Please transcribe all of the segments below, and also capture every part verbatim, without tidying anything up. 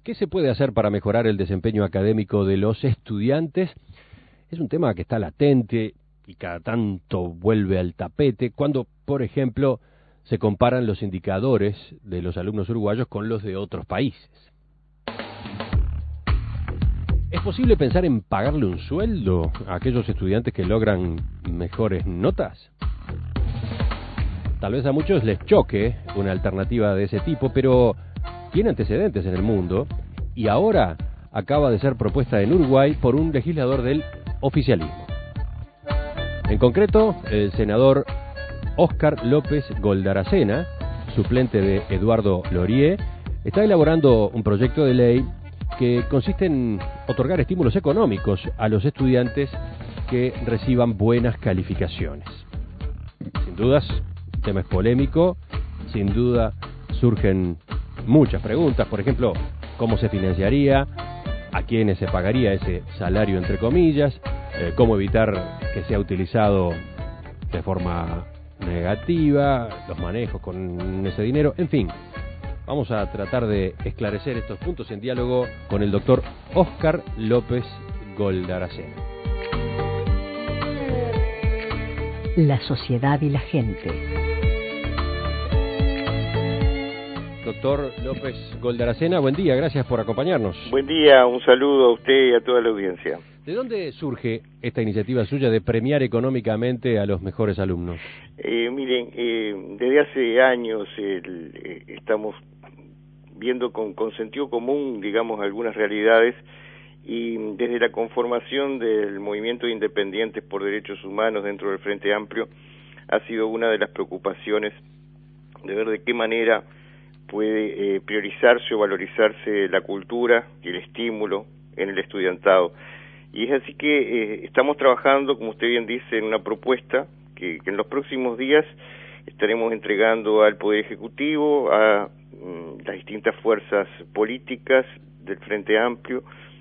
¿Qué se puede hacer para mejorar el desempeño académico de los estudiantes? Es un tema que está latente y cada tanto vuelve al tapete cuando, por ejemplo, se comparan los indicadores de los alumnos uruguayos con los de otros países. ¿Es posible pensar en pagarle un sueldo a aquellos estudiantes que logran mejores notas? Tal vez a muchos les choque una alternativa de ese tipo, pero tiene antecedentes en el mundo y ahora acaba de ser propuesta en Uruguay por un legislador del oficialismo. En concreto, el senador Óscar López Goldaracena, suplente de Eduardo Lorié, está elaborando un proyecto de ley que consiste en otorgar estímulos económicos a los estudiantes que reciban buenas calificaciones. Sin dudas, el tema es polémico, sin duda surgen muchas preguntas, por ejemplo, ¿cómo se financiaría? ¿A quiénes se pagaría ese salario entre comillas? Eh, ¿Cómo evitar que sea utilizado de forma negativa? Los manejos con ese dinero, en fin. Vamos a tratar de esclarecer estos puntos en diálogo con el doctor Óscar López Goldaracena. La sociedad y la gente. Doctor López Goldaracena, buen día, gracias por acompañarnos. Buen día, un saludo a usted y a toda la audiencia. ¿De dónde surge esta iniciativa suya de premiar económicamente a los mejores alumnos? Eh, miren, eh, desde hace años el, eh, estamos viendo con, con sentido común, digamos, algunas realidades, y desde la conformación del movimiento de independientes por derechos humanos dentro del Frente Amplio ha sido una de las preocupaciones de ver de qué manera puede eh, priorizarse o valorizarse la cultura y el estímulo en el estudiantado. Y es así que eh, estamos trabajando, como usted bien dice, en una propuesta que, que en los próximos días estaremos entregando al Poder Ejecutivo, a mm, las distintas fuerzas políticas del Frente Amplio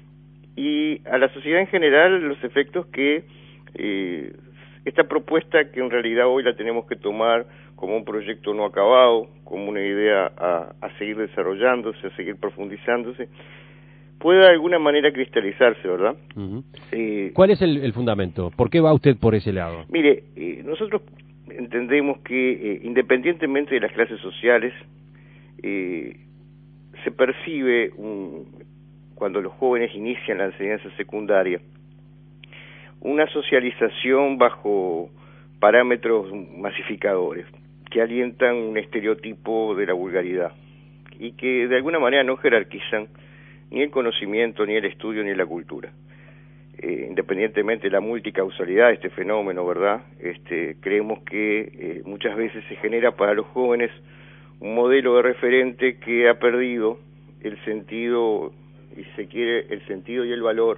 y a la sociedad en general, los efectos que eh, esta propuesta, que en realidad hoy la tenemos que tomar como un proyecto no acabado, como una idea a, a seguir desarrollándose, a seguir profundizándose, pueda de alguna manera cristalizarse, ¿verdad? Uh-huh. Eh, ¿Cuál es el, el fundamento? ¿Por qué va usted por ese lado? Mire, eh, nosotros entendemos que eh, independientemente de las clases sociales, eh, se percibe un, cuando los jóvenes inician la enseñanza secundaria, una socialización bajo parámetros masificadores que alientan un estereotipo de la vulgaridad y que de alguna manera no jerarquizan ni el conocimiento, ni el estudio, ni la cultura. Eh, independientemente de la multicausalidad de este fenómeno, ¿verdad? Este, creemos que eh, muchas veces se genera para los jóvenes un modelo de referente que ha perdido el sentido, y se quiere, el sentido y el valor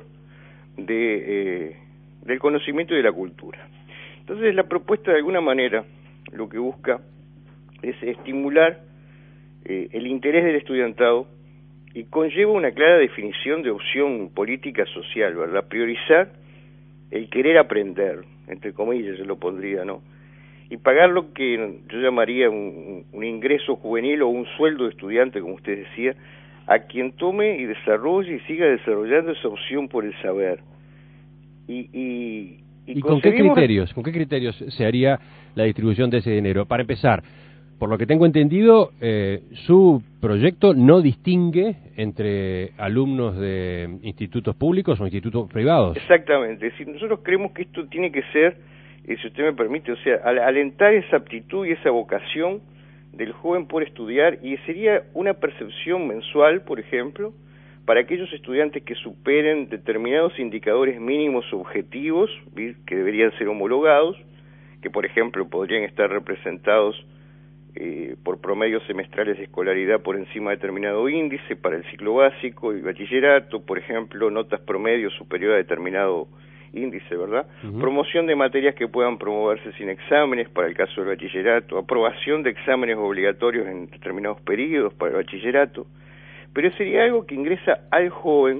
de, eh, del conocimiento y de la cultura. Entonces la propuesta de alguna manera lo que busca es estimular eh, el interés del estudiantado y conlleva una clara definición de opción política social, ¿verdad? Priorizar el querer aprender, entre comillas yo lo pondría, ¿no? Y pagar lo que yo llamaría un, un ingreso juvenil o un sueldo de estudiante, como usted decía, a quien tome y desarrolle y siga desarrollando esa opción por el saber. Y, y, ¿Y, ¿Y con qué criterios? ¿Con qué criterios se haría la distribución de ese dinero? Para empezar, por lo que tengo entendido, eh, su proyecto no distingue entre alumnos de institutos públicos o institutos privados. Exactamente. Es decir, nosotros creemos que esto tiene que ser, eh, si usted me permite, o sea, al alentar esa aptitud y esa vocación del joven por estudiar, y sería una percepción mensual, por ejemplo, para aquellos estudiantes que superen determinados indicadores mínimos objetivos, que deberían ser homologados, que por ejemplo podrían estar representados eh, por promedios semestrales de escolaridad por encima de determinado índice para el ciclo básico y bachillerato, por ejemplo, notas promedio superior a determinado índice, ¿verdad? Uh-huh. Promoción de materias que puedan promoverse sin exámenes para el caso del bachillerato, aprobación de exámenes obligatorios en determinados periodos para el bachillerato, pero sería algo que ingresa al joven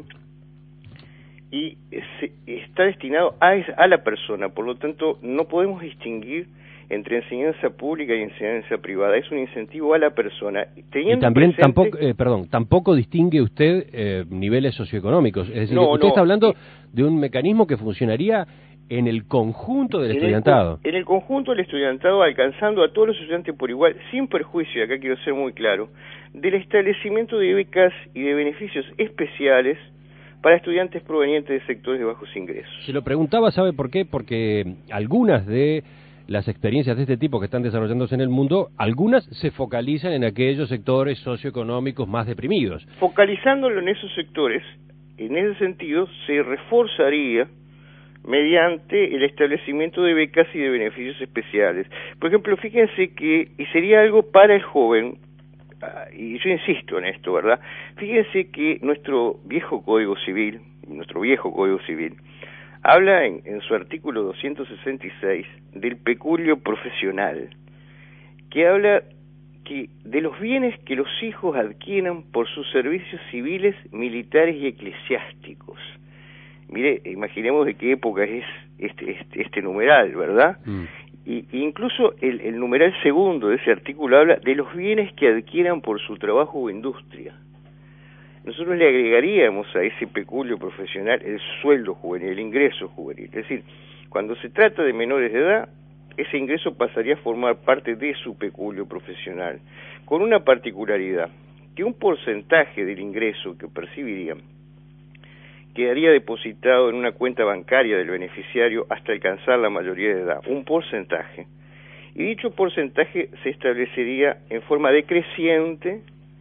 y se, está destinado a, a la persona, por lo tanto no podemos distinguir entre enseñanza pública y enseñanza privada. Es un incentivo a la persona. Y también presente... tampoco, eh, perdón, tampoco distingue usted eh, niveles socioeconómicos. Es decir, no, usted no, está hablando eh, de un mecanismo que funcionaría en el conjunto del en estudiantado. El, en el conjunto del estudiantado, alcanzando a todos los estudiantes por igual, sin perjuicio, y acá quiero ser muy claro, del establecimiento de becas y de beneficios especiales para estudiantes provenientes de sectores de bajos ingresos. Se lo preguntaba, ¿sabe por qué? Porque algunas de las experiencias de este tipo que están desarrollándose en el mundo, algunas se focalizan en aquellos sectores socioeconómicos más deprimidos. Focalizándolo en esos sectores, en ese sentido, se reforzaría mediante el establecimiento de becas y de beneficios especiales. Por ejemplo, fíjense que, y sería algo para el joven, y yo insisto en esto, ¿verdad? Fíjense que nuestro viejo Código Civil, nuestro viejo Código Civil, habla en, en su artículo doscientos sesenta y seis del peculio profesional, que habla que de los bienes que los hijos adquieran por sus servicios civiles, militares y eclesiásticos. Mire, imaginemos de qué época es este, este, este numeral, ¿verdad? Mm. Y, incluso el, el numeral segundo de ese artículo habla de los bienes que adquieran por su trabajo o industria. Nosotros le agregaríamos a ese peculio profesional el sueldo juvenil, el ingreso juvenil. Es decir, cuando se trata de menores de edad, ese ingreso pasaría a formar parte de su peculio profesional, con una particularidad, que un porcentaje del ingreso que percibirían quedaría depositado en una cuenta bancaria del beneficiario hasta alcanzar la mayoría de edad, un porcentaje. Y dicho porcentaje se establecería en forma decreciente,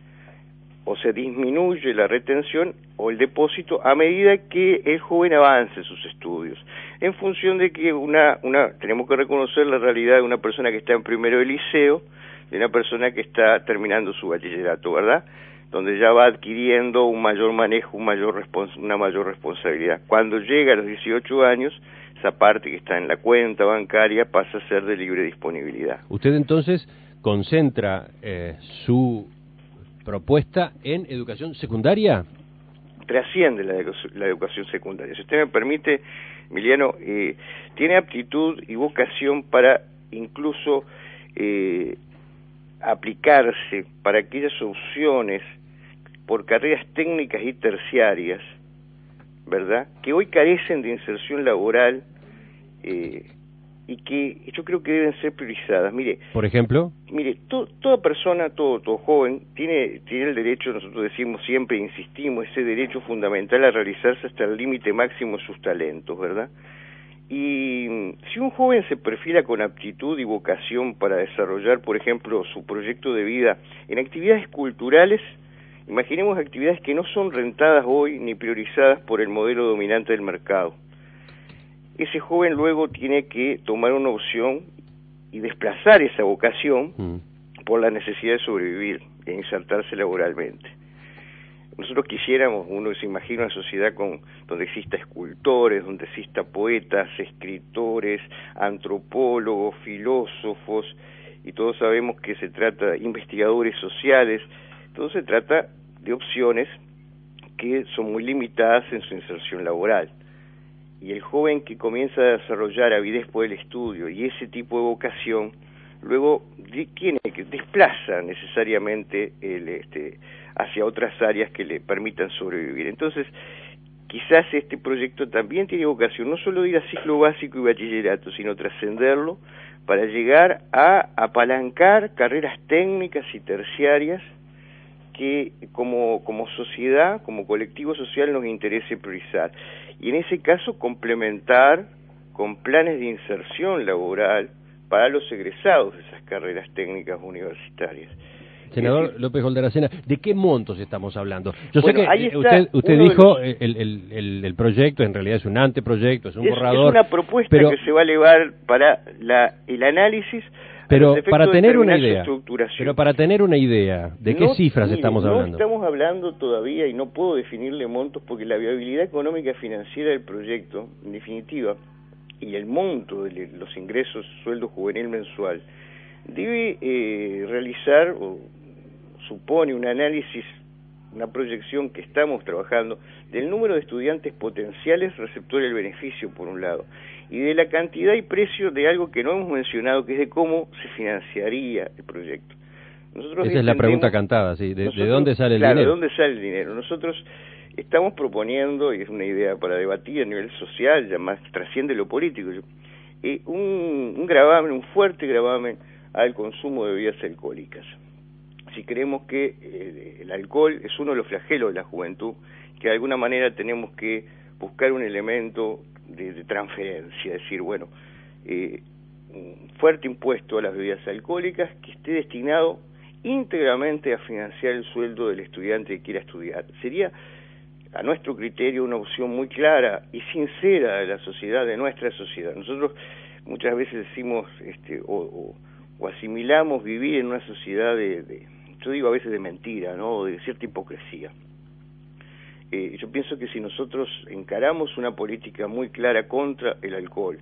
o se disminuye la retención o el depósito a medida que el joven avance sus estudios, en función de que una, una tenemos que reconocer la realidad de una persona que está en primero de liceo, de una persona que está terminando su bachillerato, ¿verdad?, donde ya va adquiriendo un mayor manejo, un mayor respons- una mayor responsabilidad. Cuando llega a los dieciocho años, esa parte que está en la cuenta bancaria pasa a ser de libre disponibilidad. Usted entonces concentra eh, su propuesta en educación secundaria. Trasciende la, edu- la educación secundaria. Si usted me permite, Emiliano, eh, tiene aptitud y vocación para incluso eh, aplicarse para aquellas opciones por carreras técnicas y terciarias, ¿verdad?, que hoy carecen de inserción laboral eh, y que yo creo que deben ser priorizadas. Mire, por ejemplo, mire, to, toda persona, todo, todo joven tiene tiene el derecho, nosotros decimos siempre, insistimos, ese derecho fundamental a realizarse hasta el límite máximo de sus talentos, ¿verdad? Y si un joven se perfila con aptitud y vocación para desarrollar, por ejemplo, su proyecto de vida en actividades culturales, imaginemos actividades que no son rentadas hoy ni priorizadas por el modelo dominante del mercado. Ese joven luego tiene que tomar una opción y desplazar esa vocación mm. por la necesidad de sobrevivir e insertarse laboralmente. Nosotros quisiéramos, uno se imagina una sociedad con donde exista escultores, donde exista poetas, escritores, antropólogos, filósofos, y todos sabemos que se trata de investigadores sociales. Todo se trata de opciones que son muy limitadas en su inserción laboral. Y el joven que comienza a desarrollar avidez por el estudio y ese tipo de vocación, luego tiene que desplaza necesariamente el, este, hacia otras áreas que le permitan sobrevivir. Entonces, quizás este proyecto también tiene vocación no solo de ir a ciclo básico y bachillerato, sino trascenderlo para llegar a apalancar carreras técnicas y terciarias que como, como sociedad, como colectivo social nos interese priorizar. Y en ese caso complementar con planes de inserción laboral para los egresados de esas carreras técnicas universitarias. Senador decir, López Oldaracena, ¿de qué montos estamos hablando? Yo bueno, sé que usted usted dijo los... el, el, el, el proyecto en realidad es un anteproyecto, es un es, borrador. Es una propuesta pero, que se va a elevar para la, el análisis. Pero para tener una idea, pero para tener una idea, ¿de qué no, cifras mire, estamos hablando? No estamos hablando todavía, y no puedo definirle montos, porque la viabilidad económica y financiera del proyecto, en definitiva, y el monto de los ingresos, sueldo juvenil mensual, debe eh, realizar, o supone un análisis, una proyección que estamos trabajando, del número de estudiantes potenciales receptores del beneficio, por un lado, y de la cantidad y precio de algo que no hemos mencionado, que es de cómo se financiaría el proyecto. Nosotros Esa es la pregunta cantada, sí, de, nosotros, ¿de dónde sale el claro, dinero? ¿de dónde sale el dinero? Nosotros estamos proponiendo, y es una idea para debatir a nivel social, ya más trasciende lo político, eh, un, un gravamen, un fuerte gravamen al consumo de bebidas alcohólicas. Si creemos que eh, el alcohol es uno de los flagelos de la juventud, que de alguna manera tenemos que buscar un elemento de, de transferencia, es decir, bueno, eh, un fuerte impuesto a las bebidas alcohólicas que esté destinado íntegramente a financiar el sueldo del estudiante que quiera estudiar. Sería, a nuestro criterio, una opción muy clara y sincera de la sociedad, de nuestra sociedad. Nosotros muchas veces decimos, este, o, o, o asimilamos vivir en una sociedad de, de, yo digo a veces de mentira, ¿no?, o de cierta hipocresía. Eh, yo pienso que si nosotros encaramos una política muy clara contra el alcohol,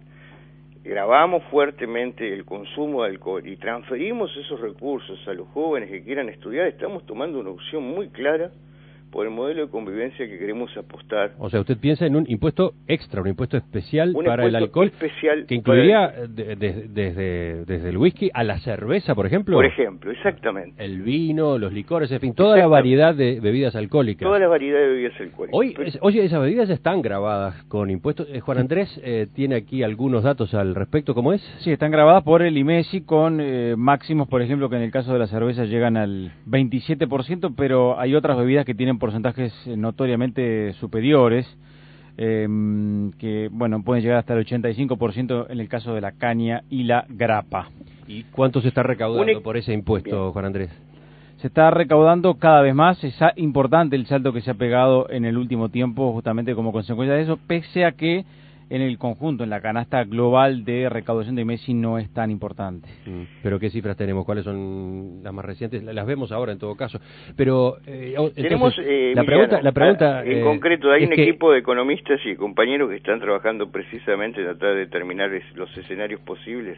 gravamos fuertemente el consumo de alcohol y transferimos esos recursos a los jóvenes que quieran estudiar, estamos tomando una opción muy clara por el modelo de convivencia que queremos apostar. O sea, usted piensa en un impuesto extra, un impuesto especial un para el alcohol, especial que incluiría el... de, de, desde, desde el whisky a la cerveza, por ejemplo. Por ejemplo, exactamente. El vino, los licores, en fin, toda la variedad de bebidas alcohólicas. Toda la variedad de bebidas alcohólicas. Hoy, es, oye, esas bebidas están grabadas con impuestos. Eh, Juan Andrés eh, tiene aquí algunos datos al respecto, ¿cómo es? Sí, están grabadas por el IMESI con eh, máximos, por ejemplo, que en el caso de la cerveza llegan al veintisiete por ciento, pero hay otras bebidas que tienen porcentajes eh, notoriamente superiores, eh, que bueno, pueden llegar hasta el ochenta y cinco por ciento en el caso de la caña y la grapa. ¿Y cuánto se está recaudando Un... por ese impuesto, Bien. Juan Andrés? Se está recaudando cada vez más, es importante el salto que se ha pegado en el último tiempo justamente como consecuencia de eso, pese a que en el conjunto, en la canasta global de recaudación de IMESI no es tan importante. Mm, pero ¿qué cifras tenemos? ¿Cuáles son las más recientes? Las vemos ahora en todo caso. Pero eh, entonces, tenemos eh, la pregunta, la pregunta en eh, concreto hay un que... equipo de economistas y compañeros que están trabajando precisamente en tratar de determinar los escenarios posibles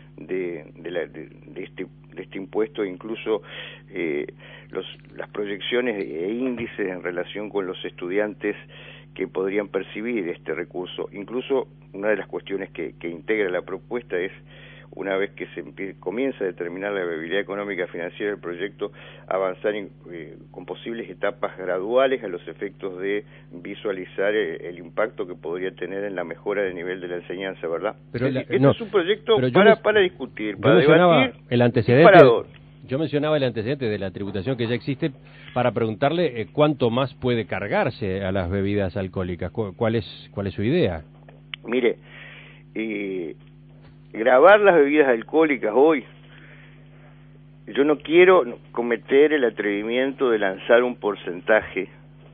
de, de, la, de, de este de este impuesto, incluso eh, los, las proyecciones e índices en relación con los estudiantes que podrían percibir este recurso. Incluso una de las cuestiones que, que integra la propuesta es, una vez que se empie- comienza a determinar la viabilidad económica financiera del proyecto, avanzar en, eh, con posibles etapas graduales a los efectos de visualizar el, el impacto que podría tener en la mejora del nivel de la enseñanza, ¿verdad? Pero es la, decir, no, este es un proyecto pero para, me, para discutir, yo para mencionaba debatir. el antecedente. Parador. Yo mencionaba el antecedente de la tributación que ya existe para preguntarle eh, cuánto más puede cargarse a las bebidas alcohólicas. ¿Cuál es, cuál es su idea? Mire, eh, grabar las bebidas alcohólicas hoy, yo no quiero cometer el atrevimiento de lanzar un porcentaje,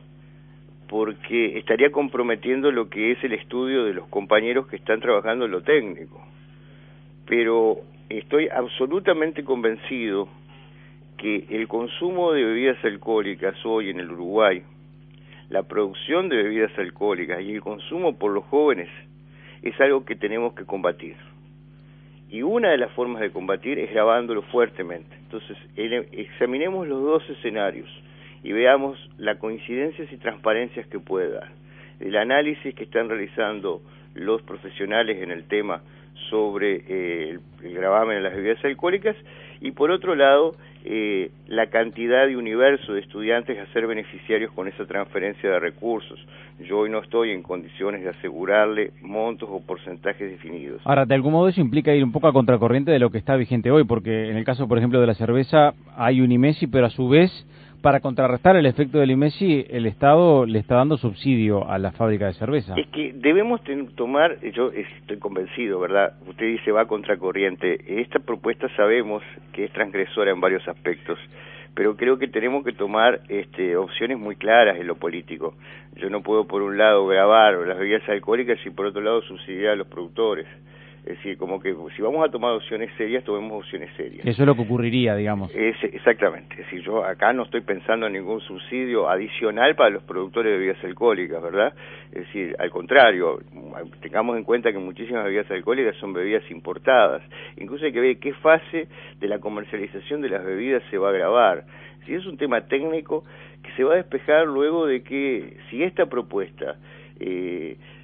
porque estaría comprometiendo lo que es el estudio de los compañeros que están trabajando en lo técnico. Pero estoy absolutamente convencido que el consumo de bebidas alcohólicas hoy en el Uruguay, la producción de bebidas alcohólicas y el consumo por los jóvenes es algo que tenemos que combatir. Y una de las formas de combatir es grabándolo fuertemente. Entonces, examinemos los dos escenarios y veamos las coincidencias y transparencias que puede dar. El análisis que están realizando los profesionales en el tema sobre eh, el, el gravamen de las bebidas alcohólicas, y por otro lado, eh, la cantidad de universo de estudiantes a ser beneficiarios con esa transferencia de recursos. Yo hoy no estoy en condiciones de asegurarle montos o porcentajes definidos. Ahora, de algún modo eso implica ir un poco a contracorriente de lo que está vigente hoy, porque en el caso, por ejemplo, de la cerveza hay un IMESI, pero a su vez, para contrarrestar el efecto del IMESI, el Estado le está dando subsidio a la fábrica de cerveza. Es que debemos ten, tomar, yo estoy convencido, ¿verdad? Usted dice va a contracorriente. Esta propuesta sabemos que es transgresora en varios aspectos, pero creo que tenemos que tomar este, opciones muy claras en lo político. Yo no puedo, por un lado, gravar las bebidas alcohólicas y, por otro lado, subsidiar a los productores. Es decir, como que si vamos a tomar opciones serias, tomemos opciones serias. Eso es lo que ocurriría, digamos. Es, exactamente. Es decir, yo acá no estoy pensando en ningún subsidio adicional para los productores de bebidas alcohólicas, ¿verdad? Es decir, al contrario, tengamos en cuenta que muchísimas bebidas alcohólicas son bebidas importadas. Incluso hay que ver qué fase de la comercialización de las bebidas se va a grabar. Si es un tema técnico que se va a despejar luego de que, si esta propuesta eh,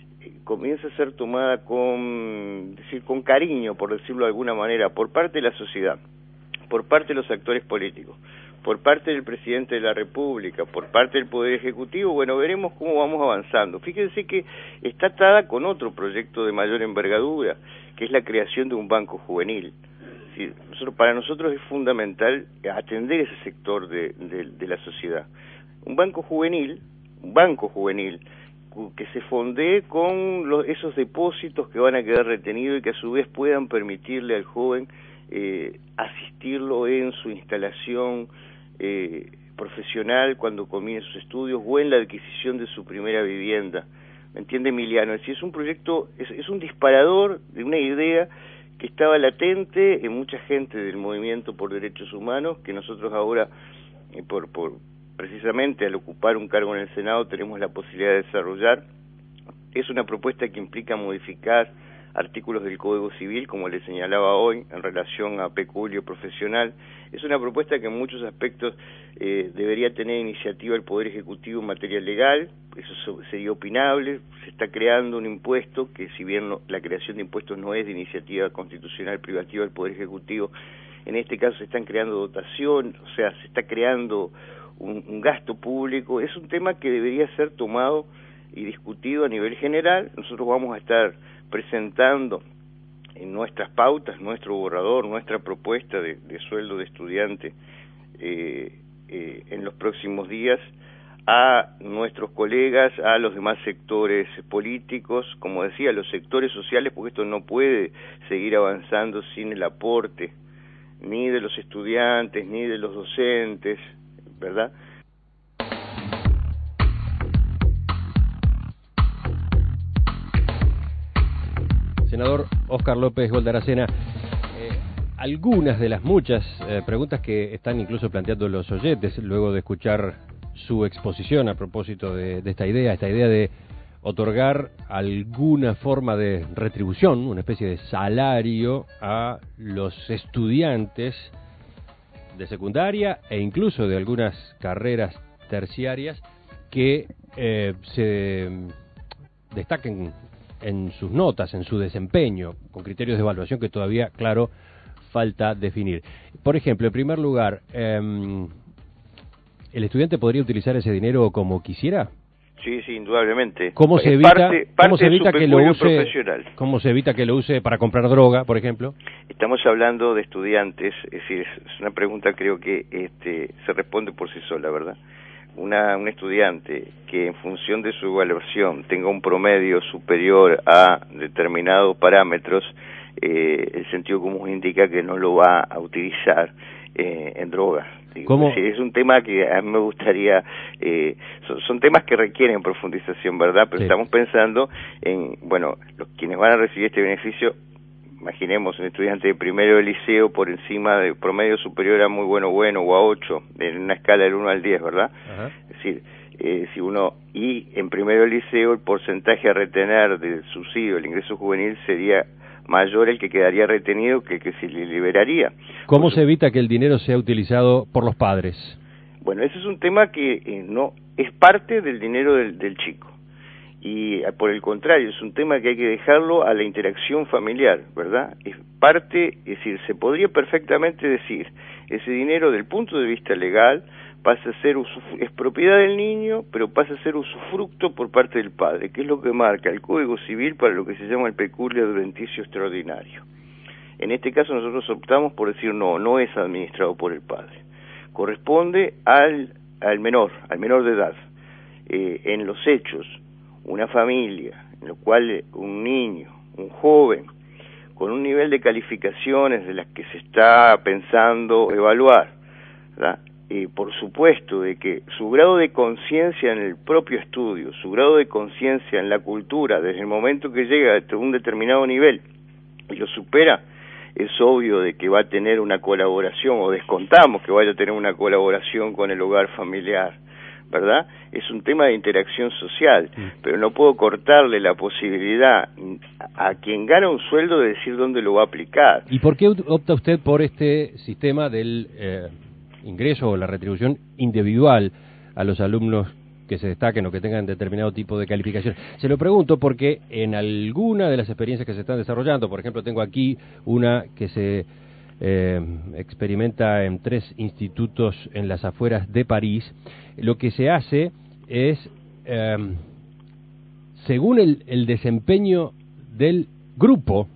comienza a ser tomada con, decir, con cariño, por decirlo de alguna manera, por parte de la sociedad, por parte de los actores políticos, por parte del presidente de la República, por parte del Poder Ejecutivo, bueno, veremos cómo vamos avanzando. Fíjense que está atada con otro proyecto de mayor envergadura, que es la creación de un banco juvenil. Sí, nosotros, para nosotros es fundamental atender ese sector de, de, de la sociedad. Un banco juvenil, un banco juvenil, que se fondee con los, esos depósitos que van a quedar retenidos y que a su vez puedan permitirle al joven eh, asistirlo en su instalación eh, profesional cuando comience sus estudios o en la adquisición de su primera vivienda. ¿Me entiende, Emiliano? Es decir, es un proyecto, es, es un disparador de una idea que estaba latente en mucha gente del movimiento por derechos humanos, que nosotros ahora, eh, por, por precisamente al ocupar un cargo en el Senado, tenemos la posibilidad de desarrollar. Es una propuesta que implica modificar artículos del Código Civil, como le señalaba hoy, en relación a peculio profesional. Es una propuesta que en muchos aspectos eh, debería tener iniciativa el Poder Ejecutivo en materia legal, eso sería opinable. Se está creando un impuesto que, si bien no, la creación de impuestos no es de iniciativa constitucional privativa del Poder Ejecutivo, en este caso se están creando dotación, o sea, se está creando un, un gasto público. Es un tema que debería ser tomado y discutido a nivel general. Nosotros vamos a estar presentando en nuestras pautas, nuestro borrador, nuestra propuesta de, de sueldo de estudiante eh, eh, en los próximos días a nuestros colegas, a los demás sectores políticos, como decía, los sectores sociales, porque esto no puede seguir avanzando sin el aporte ni de los estudiantes, ni de los docentes, ¿verdad? Senador Óscar López Goldaracena, eh, algunas de las muchas eh, preguntas que están incluso planteando los oyentes luego de escuchar su exposición a propósito de, de esta idea, esta idea de otorgar alguna forma de retribución, una especie de salario a los estudiantes de secundaria e incluso de algunas carreras terciarias que eh, se destaquen en sus notas, en su desempeño, con criterios de evaluación que todavía, claro, falta definir. Por ejemplo, en primer lugar, eh, ¿el estudiante podría utilizar ese dinero como quisiera? Sí, sí, indudablemente. ¿Cómo se evita, parte, parte ¿cómo se evita que lo use? ¿Cómo se evita que lo use para comprar droga, por ejemplo? Estamos hablando de estudiantes, es decir, es una pregunta creo que este, se responde por sí sola, ¿verdad? Una, un estudiante que en función de su evaluación tenga un promedio superior a determinados parámetros, eh, el sentido común indica que no lo va a utilizar eh, en drogas. ¿Cómo? Es, es un tema que a mí me gustaría, eh, son, son temas que requieren profundización, ¿verdad? Pero sí, estamos pensando en, bueno, los quienes van a recibir este beneficio. Imaginemos un estudiante de primero de liceo por encima de promedio superior a muy bueno bueno o a ocho, en una escala del uno al diez, ¿verdad? Ajá. Es decir, eh, si uno, y en primero de liceo el porcentaje a retener del subsidio, el ingreso juvenil, sería mayor el que quedaría retenido que el que se le liberaría. ¿Cómo se evita que el dinero sea utilizado por los padres? Bueno, ese es un tema que eh, no es parte del dinero del, del chico. Y por el contrario, es un tema que hay que dejarlo a la interacción familiar, ¿verdad? Es parte, es decir, se podría perfectamente decir, ese dinero del punto de vista legal pasa a ser, es propiedad del niño, pero pasa a ser usufructo por parte del padre, que es lo que marca el Código Civil para lo que se llama el peculio adventicio extraordinario. En este caso nosotros optamos por decir no, no es administrado por el padre, corresponde al, al menor, al menor de edad. Eh, en los hechos, una familia en la cual un niño, un joven, con un nivel de calificaciones de las que se está pensando evaluar, ¿verdad? Eh, por supuesto de que su grado de conciencia en el propio estudio, su grado de conciencia en la cultura, desde el momento que llega a un determinado nivel y lo supera, es obvio de que va a tener una colaboración, o descontamos que vaya a tener una colaboración con el hogar familiar, ¿verdad? Es un tema de interacción social, pero no puedo cortarle la posibilidad a quien gana un sueldo de decir dónde lo va a aplicar. ¿Y por qué opta usted por este sistema del eh, ingreso o la retribución individual a los alumnos que se destaquen o que tengan determinado tipo de calificación. Se lo pregunto porque en alguna de las experiencias que se están desarrollando, por ejemplo, tengo aquí una que se eh, experimenta en tres institutos en las afueras de París, lo que se hace es, eh, según el, el desempeño del grupo,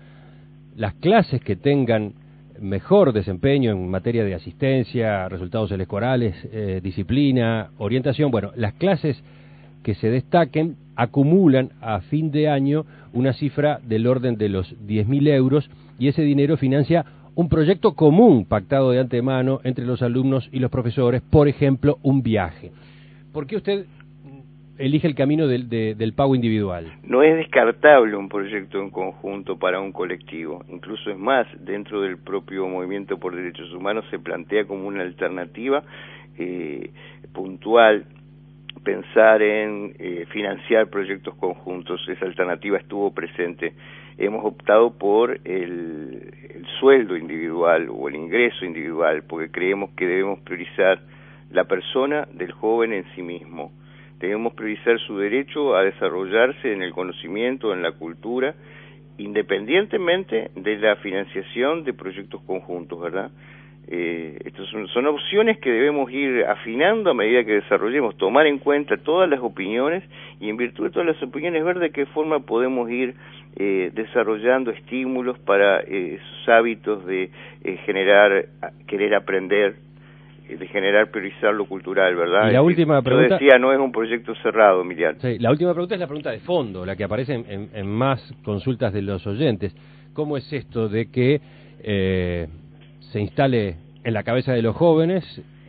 las clases que tengan mejor desempeño en materia de asistencia, resultados electorales, eh, disciplina, orientación, bueno, las clases que se destaquen acumulan a fin de año una cifra del orden de los diez mil euros y ese dinero financia un proyecto común pactado de antemano entre los alumnos y los profesores, por ejemplo, un viaje. ¿Por qué usted elige el camino del, de, del pago individual? No es descartable un proyecto en conjunto para un colectivo, incluso es más, dentro del propio Movimiento por Derechos Humanos se plantea como una alternativa eh, puntual pensar en eh, financiar proyectos conjuntos. Esa alternativa estuvo presente. Hemos optado por el, el sueldo individual o el ingreso individual, porque creemos que debemos priorizar la persona del joven en sí mismo. Debemos priorizar su derecho a desarrollarse en el conocimiento, en la cultura, independientemente de la financiación de proyectos conjuntos, ¿verdad? Eh, estas son, son opciones que debemos ir afinando a medida que desarrollemos, tomar en cuenta todas las opiniones y en virtud de todas las opiniones ver de qué forma podemos ir eh, desarrollando estímulos para eh, esos hábitos de eh, generar, querer aprender, de generar, priorizar lo cultural, ¿verdad? Y la última pregunta... Yo decía, no es un proyecto cerrado, Emiliano. Sí, la última pregunta es la pregunta de fondo, la que aparece en, en, en más consultas de los oyentes. ¿Cómo es esto de que eh, se instale en la cabeza de los jóvenes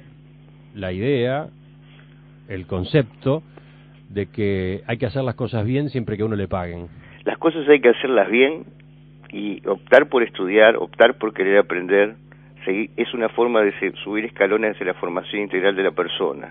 la idea, el concepto de que hay que hacer las cosas bien siempre que a uno le paguen? Las cosas hay que hacerlas bien y optar por estudiar, optar por querer aprender, es una forma de subir escalones hacia la formación integral de la persona.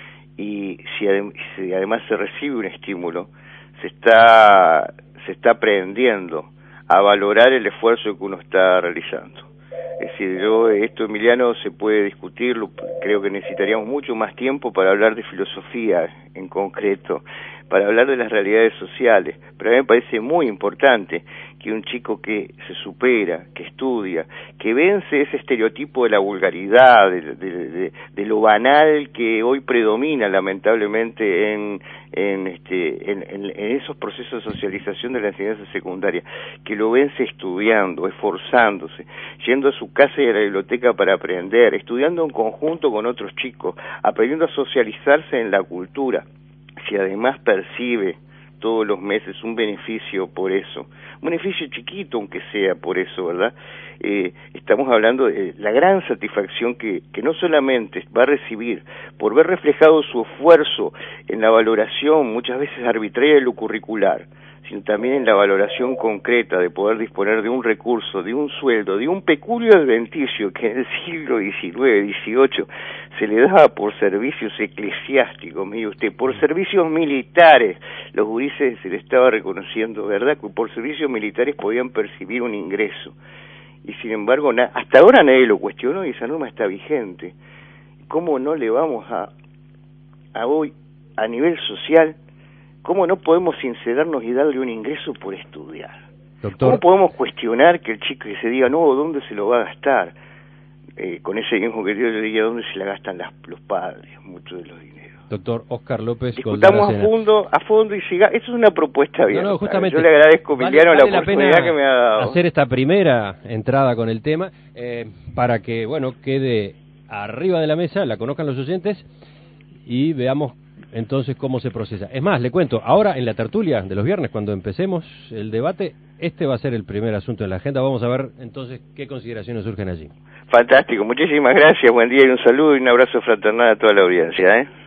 Y si, adem si además se recibe un estímulo, se está, se está aprendiendo a valorar el esfuerzo que uno está realizando. Es decir, yo, esto, Emiliano, se puede discutir, creo que necesitaríamos mucho más tiempo para hablar de filosofía en concreto, para hablar de las realidades sociales, pero a mí me parece muy importante que un chico que se supera, que estudia, que vence ese estereotipo de la vulgaridad, de, de, de, de lo banal que hoy predomina lamentablemente en, en, este, en, en, en esos procesos de socialización de la enseñanza secundaria, que lo vence estudiando, esforzándose, yendo a su casa y a la biblioteca para aprender, estudiando en conjunto con otros chicos, aprendiendo a socializarse en la cultura. Si además percibe todos los meses un beneficio por eso, un beneficio chiquito aunque sea por eso, ¿verdad? Eh, estamos hablando de la gran satisfacción que, que no solamente va a recibir por ver reflejado su esfuerzo en la valoración muchas veces arbitraria de lo curricular, sino también en la valoración concreta de poder disponer de un recurso, de un sueldo, de un peculio adventicio que en el siglo diecinueve, dieciocho se le daba por servicios eclesiásticos, mire usted, por servicios militares. Los gurises se le estaba reconociendo, ¿verdad?, que por servicios militares podían percibir un ingreso. Y sin embargo, na hasta ahora nadie lo cuestionó y esa norma está vigente. ¿Cómo no le vamos a, a hoy, a nivel social, cómo no podemos sincerarnos y darle un ingreso por estudiar? Doctor, ¿cómo podemos cuestionar que el chico que se diga, no, ¿dónde se lo va a gastar? Eh, con ese mismo que yo le diría, ¿dónde se la gastan las, los padres, muchos de los dineros? Doctor Oscar López. Discutamos a fondo, a fondo y siga. Eso es una propuesta bien. No, no, justamente. Yo le agradezco, Emiliano, vale, vale la oportunidad la que me ha dado. Hacer esta primera entrada con el tema eh, para que, bueno, quede arriba de la mesa, la conozcan los oyentes y veamos entonces cómo se procesa. Es más, le cuento, ahora en la tertulia de los viernes, cuando empecemos el debate, este va a ser el primer asunto en la agenda. Vamos a ver entonces qué consideraciones surgen allí. Fantástico, muchísimas gracias, buen día y un saludo y un abrazo fraternal a toda la audiencia, ¿eh?